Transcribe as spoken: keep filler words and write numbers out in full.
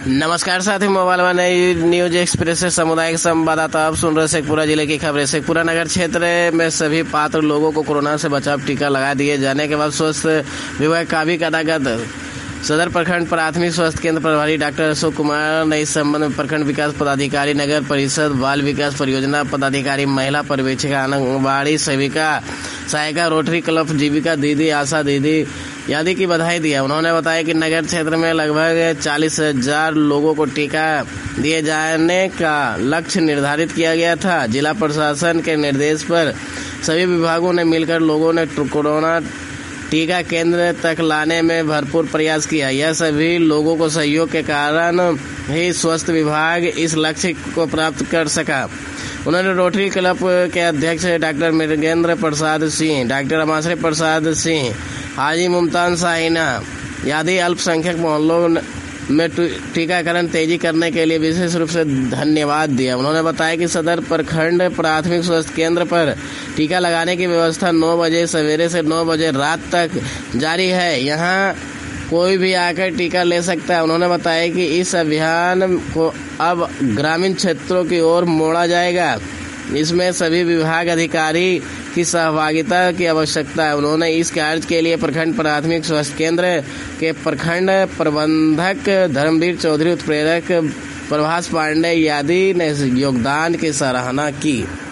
नमस्कार साथी, mobile one news express से सामुदायिक संवाददाता आप सुन रहे शेखपुरा जिले की खबरें। शेखपुरा नगर क्षेत्र में सभी पात्र लोगों को कोरोना से बचाव टीका लगा दिए जाने के बाद स्वास्थ्य विभाग का भी कदागत। सदर प्रखंड प्राथमिक स्वास्थ्य केंद्र प्रभारी डॉक्टर अशोक कुमार ने इस संबंध में प्रखंड विकास पदाधिकारी, नगर परिषद, बाल विकास परियोजना पदाधिकारी, महिला पर्यवेक्षिका, आंगनबाड़ी सेविका, सहायिका, रोटरी क्लब, जीविका दीदी, आशा दीदी आदि की बधाई दिया। उन्होंने बताया कि नगर क्षेत्र में लगभग चालीस हजार लोगों को टीका दिए जाने का लक्ष्य निर्धारित किया गया था। जिला प्रशासन के निर्देश पर सभी विभागों ने मिलकर लोगों ने कोरोना टीका केंद्र तक लाने में भरपूर प्रयास किया। यह सभी लोगों को सहयोग के कारण ही स्वास्थ्य विभाग इस लक्ष्य को प्राप्त कर सका। उन्होंने रोटरी क्लब के अध्यक्ष डॉक्टर मृगेंद्र प्रसाद सिंह, डॉक्टर अमाश्रय प्रसाद सिंह, हाजी मुमताज साहिना आदि अल्पसंख्यक मोहल्लों में टीकाकरण तेजी करने के लिए विशेष रूप से धन्यवाद दिया। उन्होंने बताया कि सदर प्रखंड प्राथमिक स्वास्थ्य केंद्र पर टीका लगाने की व्यवस्था नौ बजे सवेरे से नौ बजे रात तक जारी है। यहां कोई भी आकर टीका ले सकता है। उन्होंने बताया कि इस अभियान को अब ग्रामीण क्षेत्रों की ओर मोड़ा जाएगा। इसमें सभी विभाग अधिकारी की सहभागिता की आवश्यकता है। उन्होंने इस कार्य के लिए प्रखंड प्राथमिक स्वास्थ्य केंद्र के प्रखंड प्रबंधक धर्मवीर चौधरी, उत्प्रेरक प्रभास पांडे आदि ने योगदान की सराहना की।